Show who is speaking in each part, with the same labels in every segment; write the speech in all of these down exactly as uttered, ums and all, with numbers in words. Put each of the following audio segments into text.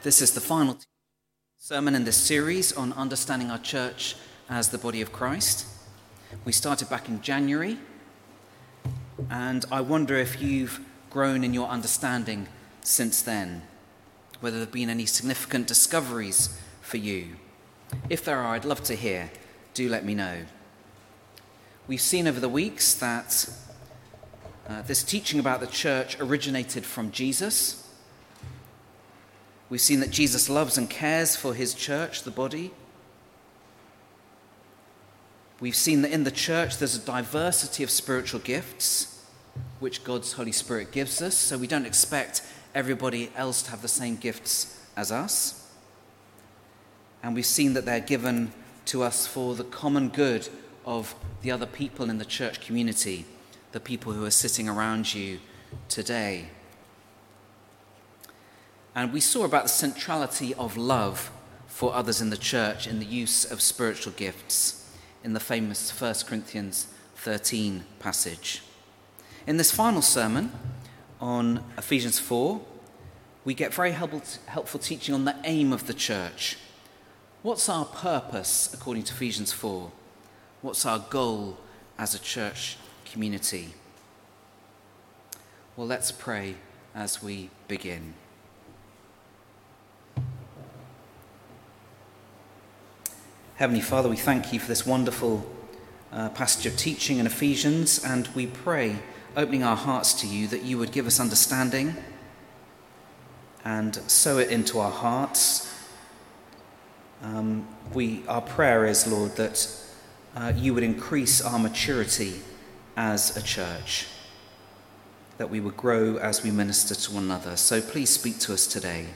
Speaker 1: This is the final sermon in this series on understanding our church as the body of Christ. We started back in January, and I wonder if you've grown in your understanding since then, whether there have been any significant discoveries for you. If there are, I'd love to hear. Do let me know. We've seen over the weeks that uh, this teaching about the church originated from Jesus. We've seen that Jesus loves and cares for his church, the body. We've seen that in the church there's a diversity of spiritual gifts, which God's Holy Spirit gives us, so we don't expect everybody else to have the same gifts as us. And we've seen that they're given to us for the common good of the other people in the church community, the people who are sitting around you today. And we saw about the centrality of love for others in the church in the use of spiritual gifts in the famous First Corinthians thirteen passage. In this final sermon on Ephesians four, we get very helpful teaching on the aim of the church. What's our purpose according to Ephesians four? What's our goal as a church community? Well, let's pray as we begin. Heavenly Father, we thank you for this wonderful uh, passage of teaching in Ephesians, and we pray, opening our hearts to you, that you would give us understanding and sow it into our hearts. Um, we, our prayer is, Lord, that uh, you would increase our maturity as a church, that we would grow as we minister to one another. So please speak to us today.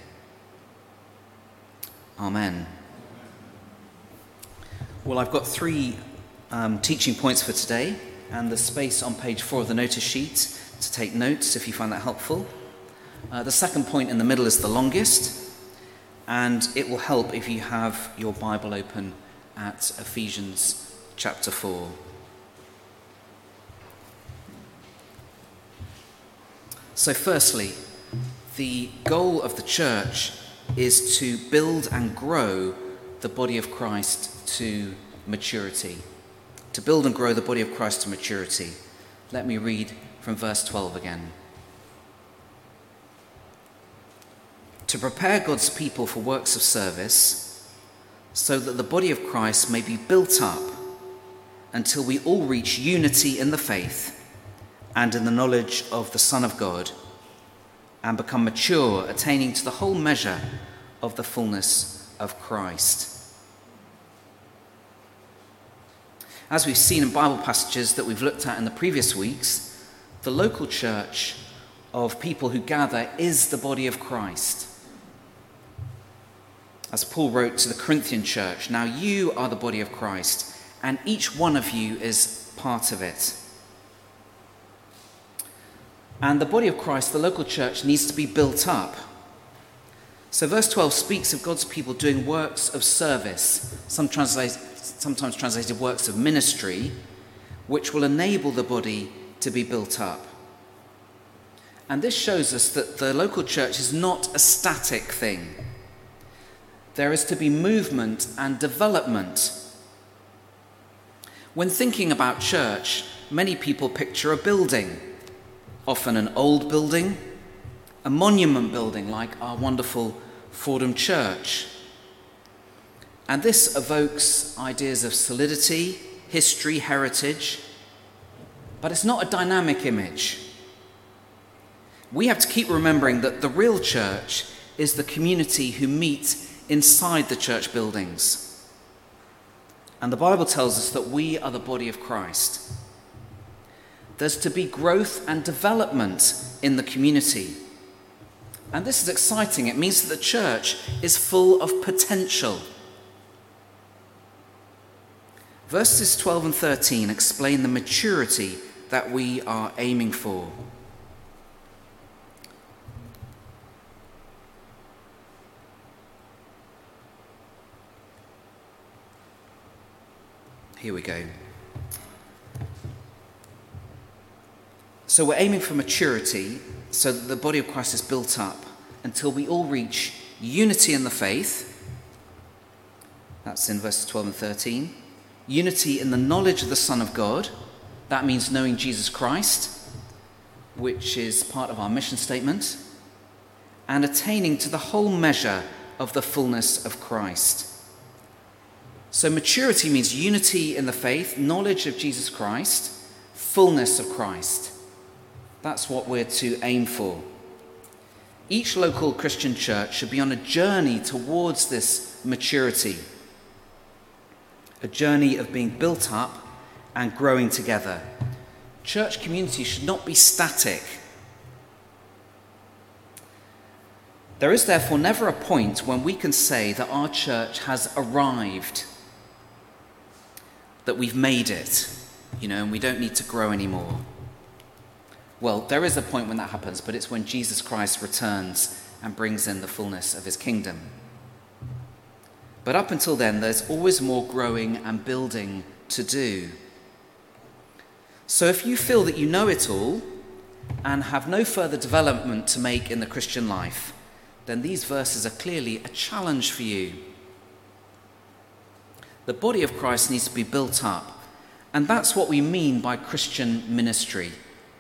Speaker 1: Amen. Well, I've got three um, teaching points for today, and the space on page four of the notice sheet to take notes if you find that helpful. Uh, the second point in the middle is the longest, and it will help if you have your Bible open at Ephesians chapter four. So firstly, the goal of the church is to build and grow the body of Christ to maturity. To build and grow the body of Christ to maturity. Let me read from verse twelve again. To prepare God's people for works of service, so that the body of Christ may be built up until we all reach unity in the faith and in the knowledge of the Son of God, and become mature, attaining to the whole measure of the fullness of Christ. As we've seen in Bible passages that we've looked at in the previous weeks, the local church of people who gather is the body of Christ. As Paul wrote to the Corinthian church, now you are the body of Christ, and each one of you is part of it. And the body of Christ, the local church, needs to be built up. So verse twelve speaks of God's people doing works of service, some translate, sometimes translated works of ministry, which will enable the body to be built up. And this shows us that the local church is not a static thing. There is to be movement and development. When thinking about church, many people picture a building, often an old building, a monument building like our wonderful Fordham Church. And this evokes ideas of solidity, history, heritage, but it's not a dynamic image. We have to keep remembering that the real church is the community who meet inside the church buildings. And the Bible tells us that we are the body of Christ. There's to be growth and development in the community. And this is exciting. It means that the church is full of potential. Verses twelve and thirteen explain the maturity that we are aiming for. Here we go. So we're aiming for maturity so that the body of Christ is built up until we all reach unity in the faith. That's in verses twelve and thirteen. Unity in the knowledge of the Son of God. That means knowing Jesus Christ, which is part of our mission statement. And attaining to the whole measure of the fullness of Christ. So maturity means unity in the faith, knowledge of Jesus Christ, fullness of Christ. That's what we're to aim for. Each local Christian church should be on a journey towards this maturity. A journey of being built up and growing together. Church community should not be static. There is therefore never a point when we can say that our church has arrived, that we've made it, you know, and we don't need to grow anymore. Well, there is a point when that happens, but it's when Jesus Christ returns and brings in the fullness of his kingdom. But up until then, there's always more growing and building to do. So if you feel that you know it all and have no further development to make in the Christian life, then these verses are clearly a challenge for you. The body of Christ needs to be built up, and that's what we mean by Christian ministry.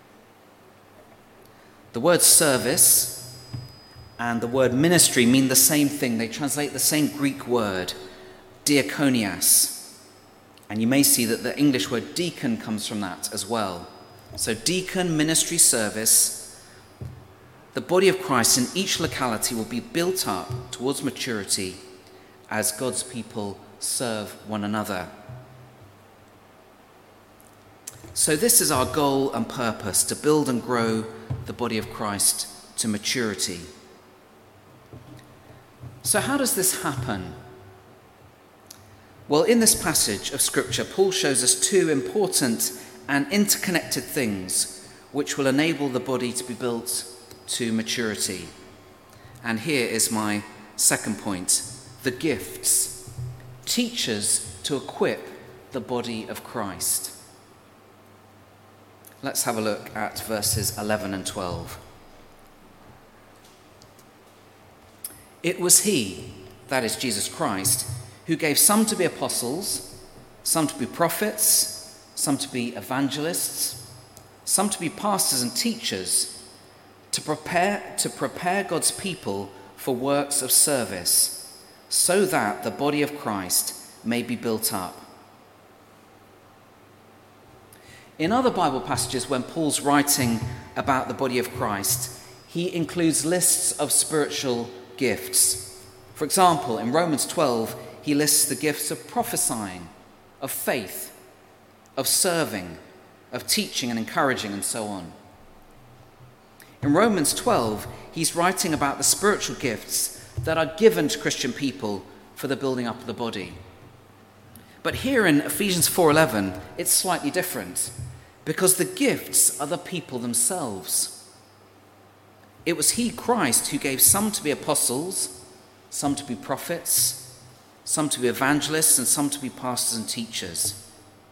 Speaker 1: The word service and the word ministry mean the same thing. They translate the same Greek word, diakonias. And you may see that the English word deacon comes from that as well. So deacon, ministry, service. The body of Christ in each locality will be built up towards maturity as God's people serve one another. So this is our goal and purpose, to build and grow the body of Christ to maturity. So how does this happen? Well, in this passage of Scripture, Paul shows us two important and interconnected things which will enable the body to be built to maturity. And here is my second point: the gifts. Teachers to equip the body of Christ. Let's have a look at verses eleven and twelve. It was he, that is Jesus Christ, who gave some to be apostles, some to be prophets, some to be evangelists, some to be pastors and teachers, to prepare to prepare God's people for works of service, so that the body of Christ may be built up. In other Bible passages, when Paul's writing about the body of Christ, he includes lists of spiritual gifts. For example, in Romans twelve, he lists the gifts of prophesying, of faith, of serving, of teaching and encouraging, and so on. In Romans twelve, he's writing about the spiritual gifts that are given to Christian people for the building up of the body. But here in Ephesians four eleven, it's slightly different, because the gifts are the people themselves. It was he, Christ, who gave some to be apostles, some to be prophets, some to be evangelists, and some to be pastors and teachers.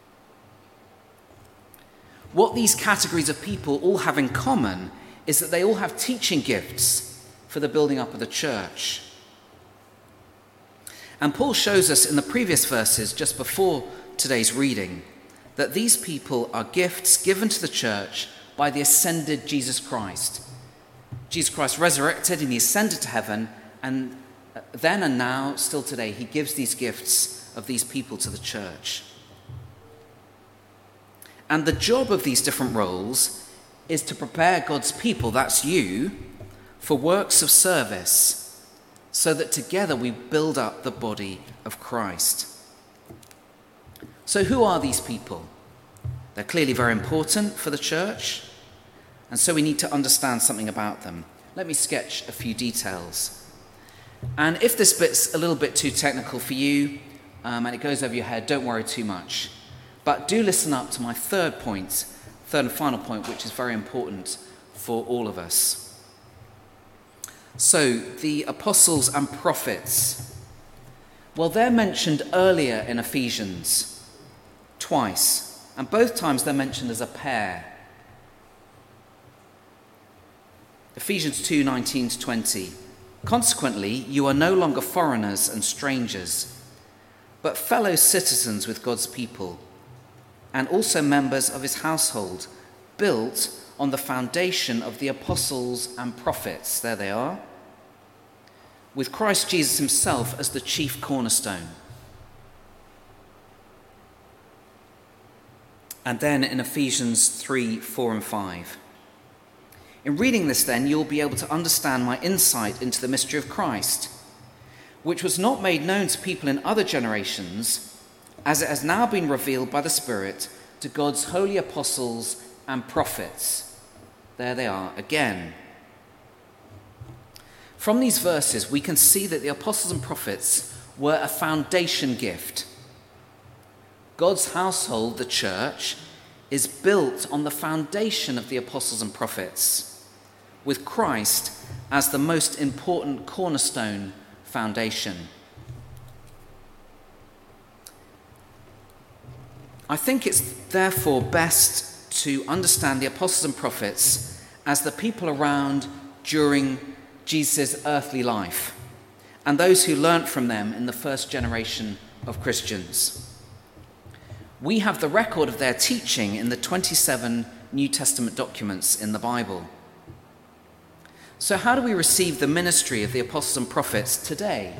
Speaker 1: What these categories of people all have in common is that they all have teaching gifts for the building up of the church. And Paul shows us in the previous verses, just before today's reading, that these people are gifts given to the church by the ascended Jesus Christ. Jesus Christ resurrected and he ascended to heaven, and then and now, still today, he gives these gifts of these people to the church. And the job of these different roles is to prepare God's people, that's you, for works of service, so that together we build up the body of Christ. So who are these people? They're clearly very important for the church, and so we need to understand something about them. Let me sketch a few details. And if this bit's a little bit too technical for you, um, and it goes over your head, don't worry too much. But do listen up to my third point, third and final point, which is very important for all of us. So, the apostles and prophets. Well, they're mentioned earlier in Ephesians, twice. And both times they're mentioned as a pair. Ephesians two nineteen to twenty. Consequently, you are no longer foreigners and strangers, but fellow citizens with God's people, and also members of his household, built on the foundation of the apostles and prophets. There they are. With Christ Jesus himself as the chief cornerstone. And then in Ephesians three, four and five. In reading this then, you'll be able to understand my insight into the mystery of Christ, which was not made known to people in other generations, as it has now been revealed by the Spirit to God's holy apostles and prophets. There they are again. From these verses, we can see that the apostles and prophets were a foundation gift. God's household, the church, is built on the foundation of the apostles and prophets, with Christ as the most important cornerstone foundation. I think it's therefore best to understand the apostles and prophets as the people around during Jesus' earthly life, and those who learnt from them in the first generation of Christians. We have the record of their teaching in the twenty-seven New Testament documents in the Bible. So how do we receive the ministry of the apostles and prophets today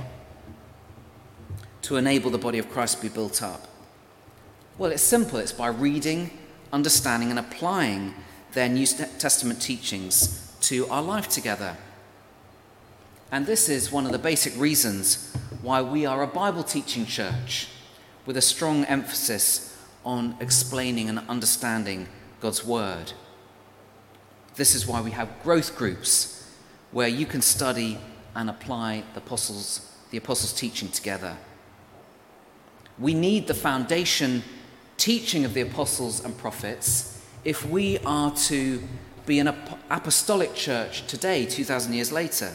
Speaker 1: to enable the body of Christ to be built up? Well, it's simple. It's by reading, understanding, and applying their New Testament teachings to our life together. And this is one of the basic reasons why we are a Bible teaching church, with a strong emphasis on explaining and understanding God's word. This is why we have growth groups where you can study and apply the apostles, the apostles' teaching together. We need the foundation teaching of the apostles and prophets if we are to be an apostolic church today, two thousand years later.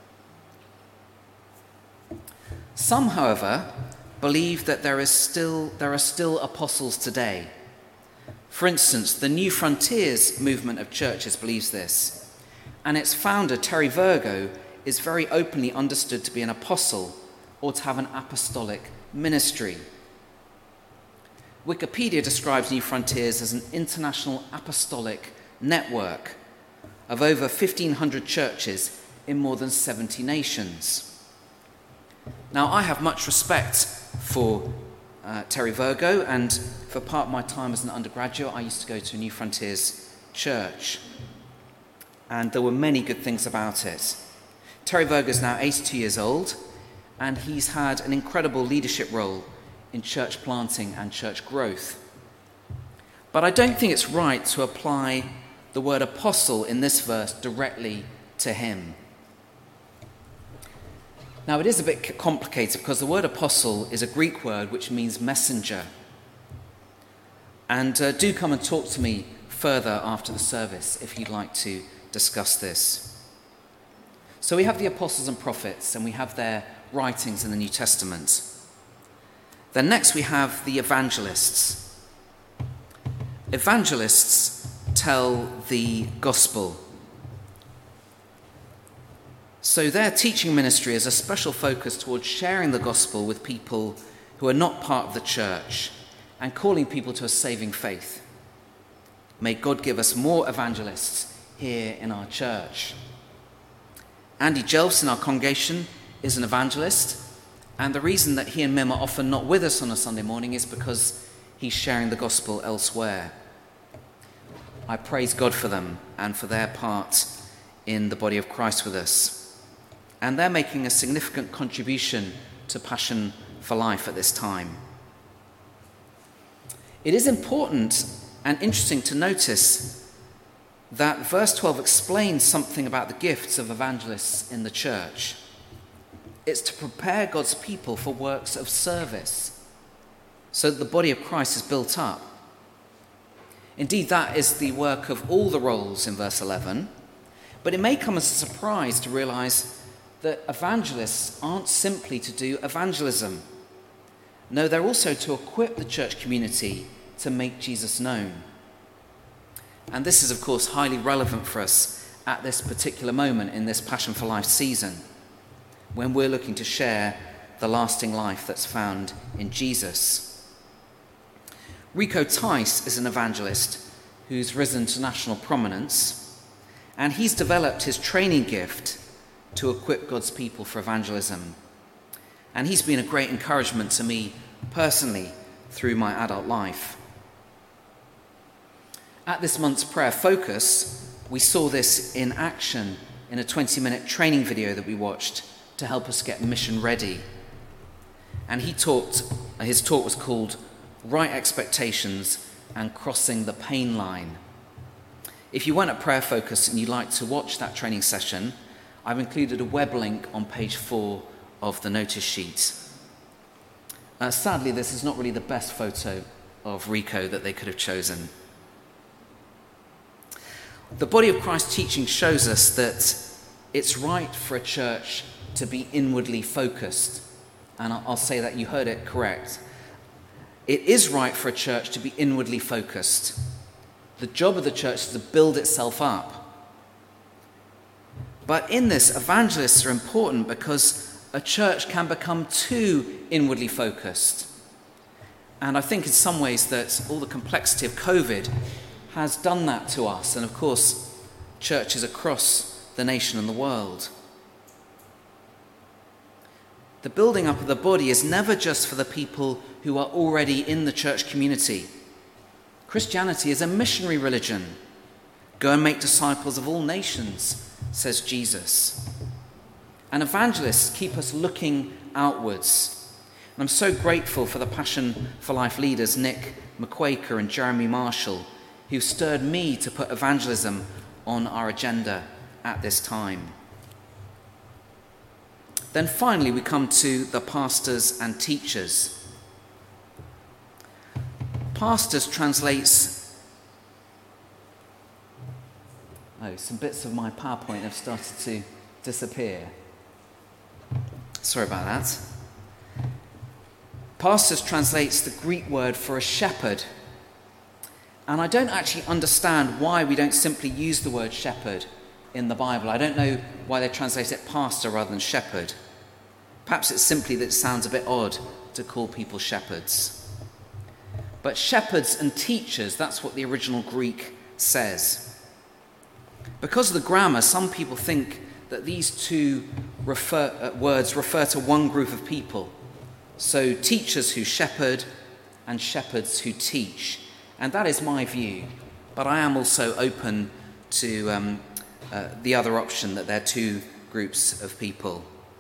Speaker 1: Some, however, believe that there is still there are still apostles today. For instance, the New Frontiers movement of churches believes this, and its founder, Terry Virgo, is very openly understood to be an apostle or to have an apostolic ministry. Wikipedia describes New Frontiers as an international apostolic network of over fifteen hundred churches in more than seventy nations. Now, I have much respect for uh, Terry Virgo, and for part of my time as an undergraduate, I used to go to New Frontiers Church, and there were many good things about it. Terry Virgo is now eighty-two years old, and he's had an incredible leadership role in church planting and church growth. But I don't think it's right to apply the word apostle in this verse directly to him. Now, it is a bit complicated because the word apostle is a Greek word which means messenger. And uh, do come and talk to me further after the service if you'd like to discuss this. So we have the apostles and prophets, and we have their writings in the New Testament. Then next we have the evangelists. Evangelists tell the gospel. So their teaching ministry is a special focus towards sharing the gospel with people who are not part of the church and calling people to a saving faith. May God give us more evangelists here in our church. Andy Jelfs in our congregation is an evangelist, and the reason that he and Mim are often not with us on a Sunday morning is because he's sharing the gospel elsewhere. I praise God for them and for their part in the body of Christ with us. And they're making a significant contribution to Passion for Life at this time. It is important and interesting to notice that verse twelve explains something about the gifts of evangelists in the church. It's to prepare God's people for works of service so that the body of Christ is built up. Indeed, that is the work of all the roles in verse eleven, but it may come as a surprise to realize that evangelists aren't simply to do evangelism. No, they're also to equip the church community to make Jesus known. And this is, of course, highly relevant for us at this particular moment in this Passion for Life season. when we're looking to share the lasting life that's found in Jesus. Rico Tice is an evangelist who's risen to national prominence, and he's developed his training gift to equip God's people for evangelism. And he's been a great encouragement to me personally through my adult life. At this month's prayer focus, we saw this in action in a twenty-minute training video that we watched to help us get mission ready. And he talked, his talk was called Right Expectations and Crossing the Pain Line. If you weren't at Prayer Focus and you'd like to watch that training session, I've included a web link on page four of the notice sheet. Uh, sadly, this is not really the best photo of Rico that they could have chosen. The body of Christ teaching shows us that it's right for a church to be inwardly focused. And I'll say that you heard it correct. It is right for a church to be inwardly focused. The job of the church is to build itself up. But in this, evangelists are important because a church can become too inwardly focused. And I think in some ways that all the complexity of COVID has done that to us. And of course, churches across the nation and the world. The building up of the body is never just for the people who are already in the church community. Christianity is a missionary religion. Go and make disciples of all nations, says Jesus. And evangelists keep us looking outwards. And I'm so grateful for the Passion for Life leaders, Nick McQuaker and Jeremy Marshall, who stirred me to put evangelism on our agenda at this time. Then finally, we come to the pastors and teachers. Pastors translates... Oh, some bits of my PowerPoint have started to disappear. Sorry about that. Pastors translates the Greek word for a shepherd. And I don't actually understand why we don't simply use the word shepherd in the Bible. I don't know why they translate it pastor rather than shepherd. Perhaps it's simply that it sounds a bit odd to call people shepherds. But shepherds and teachers, that's what the original Greek says. Because of the grammar, some people think that these two refer, uh, words refer to one group of people. So teachers who shepherd and shepherds who teach. And that is my view. But I am also open to um, uh, the other option, that they're two groups of people.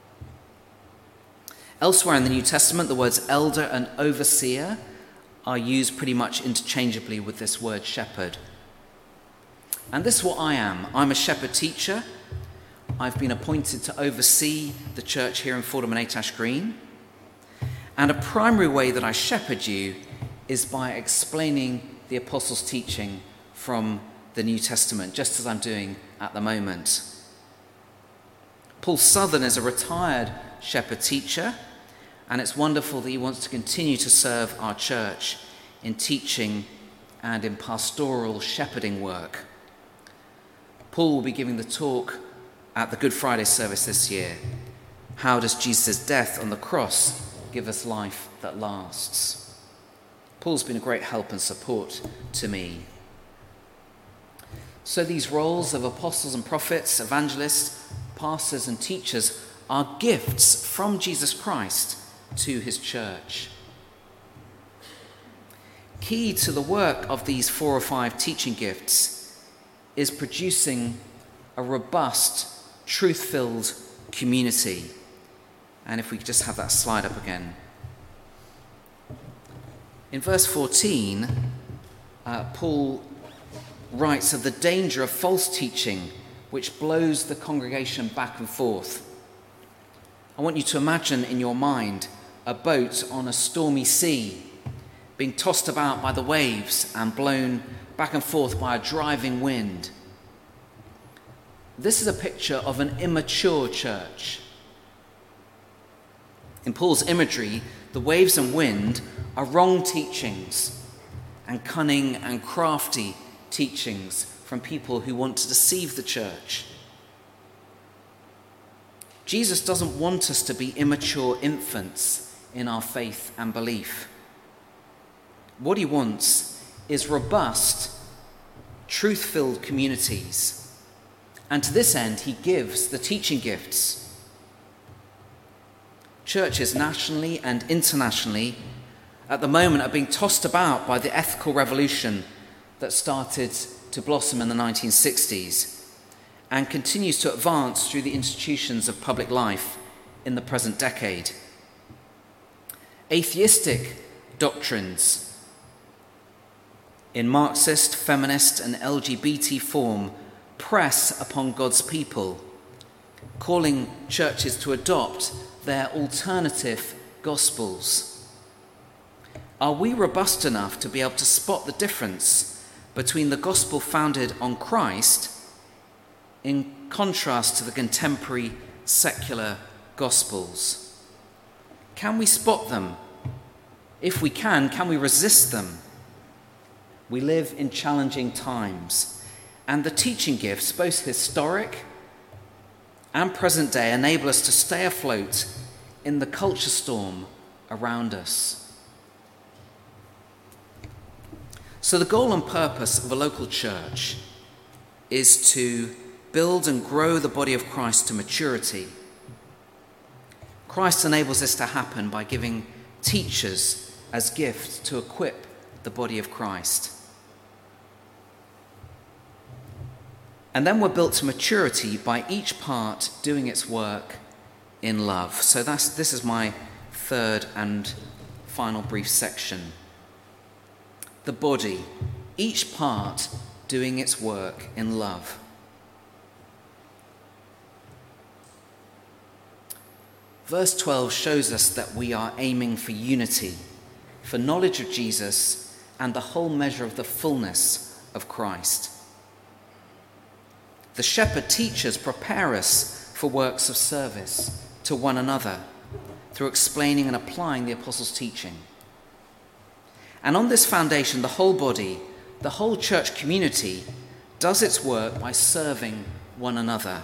Speaker 1: Elsewhere in the New Testament, the words elder and overseer are used pretty much interchangeably with this word shepherd. And this is what I am. I'm a shepherd teacher. I've been appointed to oversee the church here in Fordham and Eight Ash Green. And a primary way that I shepherd you is by explaining the apostles' teaching from the New Testament, just as I'm doing at the moment. Paul Southern is a retired shepherd teacher, and it's wonderful that he wants to continue to serve our church in teaching and in pastoral shepherding work. Paul will be giving the talk at the Good Friday service this year. How does Jesus' death on the cross give us life that lasts? Paul's been a great help and support to me. So these roles of apostles and prophets, evangelists, pastors and teachers are gifts from Jesus Christ to his church. Key to the work of these four or five teaching gifts is producing a robust, truth-filled community. And if we could just have that slide up again. In verse fourteen, uh, Paul writes of the danger of false teaching which blows the congregation back and forth. I want you to imagine in your mind a boat on a stormy sea being tossed about by the waves and blown back and forth by a driving wind. This is a picture of an immature church. In Paul's imagery, the waves and wind are wrong teachings and cunning and crafty teachings from people who want to deceive the church. Jesus doesn't want us to be immature infants in our faith and belief. What he wants is robust, truth-filled communities. And to this end, he gives the teaching gifts. Churches nationally and internationally at the moment are being tossed about by the ethical revolution that started to blossom in the nineteen sixties and continues to advance through the institutions of public life in the present decade. Atheistic doctrines in Marxist, feminist, and L G B T form press upon God's people, calling churches to adopt their alternative gospels. Are we robust enough to be able to spot the difference between the gospel founded on Christ in contrast to the contemporary secular gospels? Can we spot them? If we can, can we resist them? We live in challenging times, and the teaching gifts, both historic and present day, enable us to stay afloat in the culture storm around us. So the goal and purpose of a local church is to build and grow the body of Christ to maturity. Christ enables this to happen by giving teachers as gifts to equip the body of Christ. And then we're built to maturity by each part doing its work in love. So that's this is my third and final brief section. The body, each part doing its work in love. Verse twelve shows us that we are aiming for unity, for knowledge of Jesus and the whole measure of the fullness of Christ. The shepherd teachers prepare us for works of service to one another through explaining and applying the apostles' teaching. And on this foundation, the whole body, the whole church community, does its work by serving one another.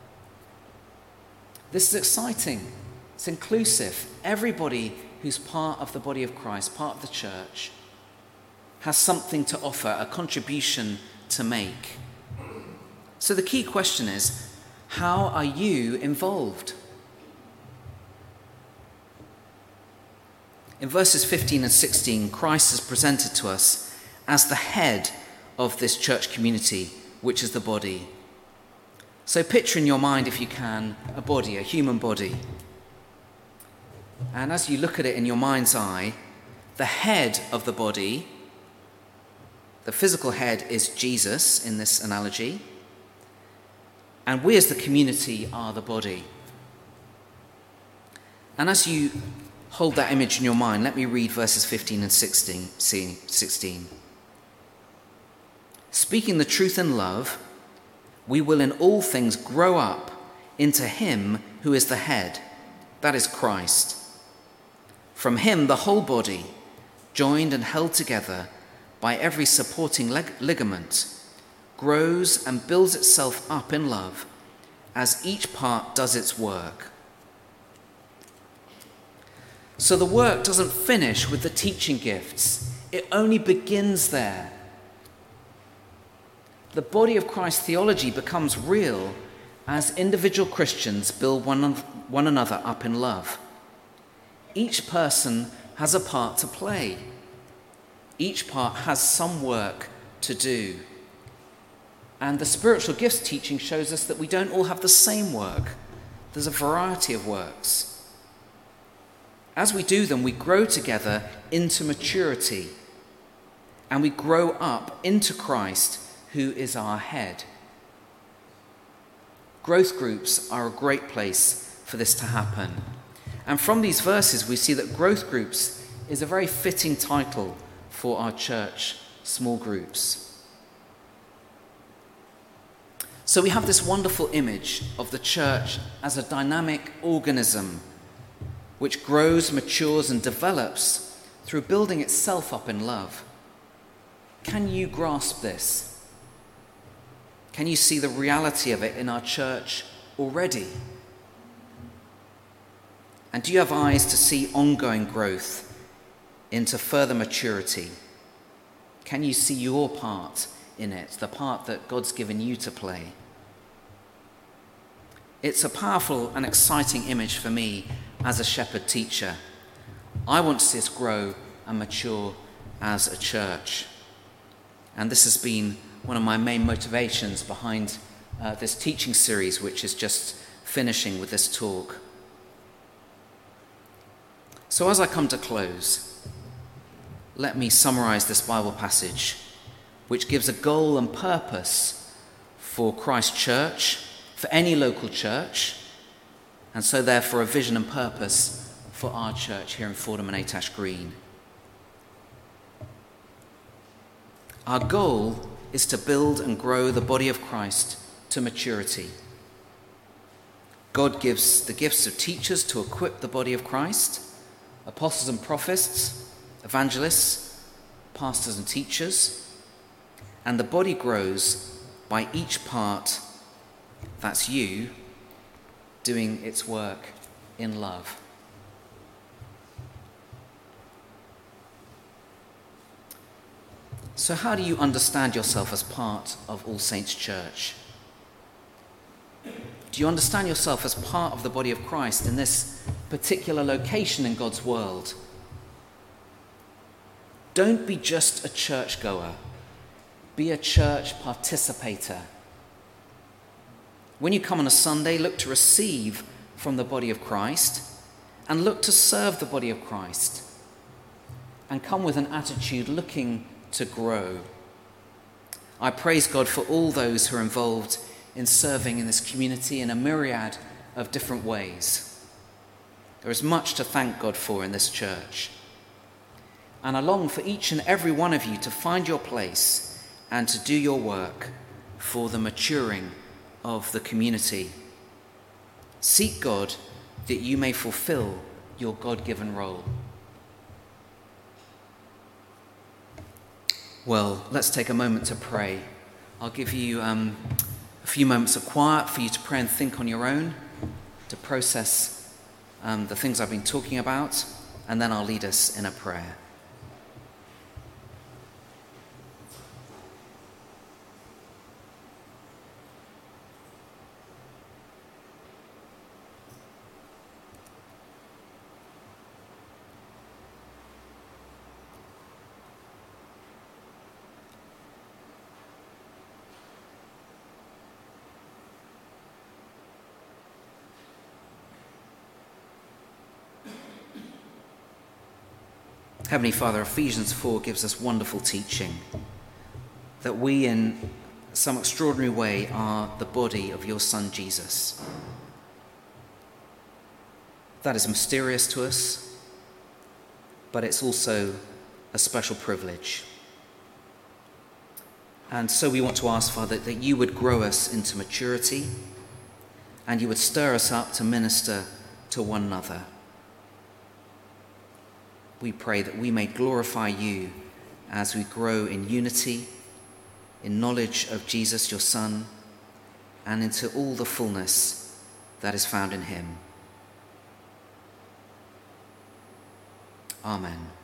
Speaker 1: This is exciting. It's inclusive. Everybody who's part of the body of Christ, part of the church, has something to offer, a contribution to make. So the key question is, how are you involved? In verses fifteen and sixteen, Christ is presented to us as the head of this church community, which is the body. So picture in your mind, if you can, a body, a human body. And as you look at it in your mind's eye, the head of the body, the physical head, is Jesus in this analogy. And we as the community are the body. And as you hold that image in your mind, let me read verses fifteen and sixteen. Speaking the truth in love, we will in all things grow up into him who is the head, that is Christ. From him the whole body, joined and held together by every supporting leg- ligament, grows and builds itself up in love as each part does its work. So the work doesn't finish with the teaching gifts. It only begins there. The body of Christ theology becomes real as individual Christians build one, one another up in love. Each person has a part to play. Each part has some work to do. And the spiritual gifts teaching shows us that we don't all have the same work. There's a variety of works. As we do them, we grow together into maturity, and we grow up into Christ, who is our head. Growth groups are a great place for this to happen. And from these verses, we see that growth groups is a very fitting title for our church small groups. So we have this wonderful image of the church as a dynamic organism which grows, matures, and develops through building itself up in love. Can you grasp this? Can you see the reality of it in our church already? And do you have eyes to see ongoing growth into further maturity? Can you see your part in it, the part that God's given you to play? It's a powerful and exciting image for me as a shepherd teacher. I want to see us grow and mature as a church. And this has been one of my main motivations behind uh, this teaching series, which is just finishing with this talk. So as I come to close, let me summarize this Bible passage, which gives a goal and purpose for Christ Church, for any local church, and so therefore a vision and purpose for our church here in Fordham and Atash Green. Our goal is to build and grow the body of Christ to maturity. God gives the gifts of teachers to equip the body of Christ, apostles and prophets, evangelists, pastors and teachers, and the body grows by each part, that's you, doing its work in love. So how do you understand yourself as part of All Saints Church? Do you understand yourself as part of the body of Christ in this particular location in God's world? Don't be just a churchgoer. Be a church participator. When you come on a Sunday, look to receive from the body of Christ and look to serve the body of Christ. And come with an attitude looking to grow. I praise God for all those who are involved in serving in this community in a myriad of different ways. There is much to thank God for in this church. And I long for each and every one of you to find your place and to do your work for the maturing of the community. Seek God that you may fulfill your God-given role. Well, let's take a moment to pray. I'll give you um, a few moments of quiet for you to pray and think on your own, to process um, the things I've been talking about, and then I'll lead us in a prayer. Heavenly Father, Ephesians four gives us wonderful teaching that we in some extraordinary way are the body of your Son Jesus. That is mysterious to us, but it's also a special privilege. And so we want to ask, Father, that you would grow us into maturity and you would stir us up to minister to one another. We pray that we may glorify you as we grow in unity, in knowledge of Jesus, your Son, and into all the fullness that is found in him. Amen.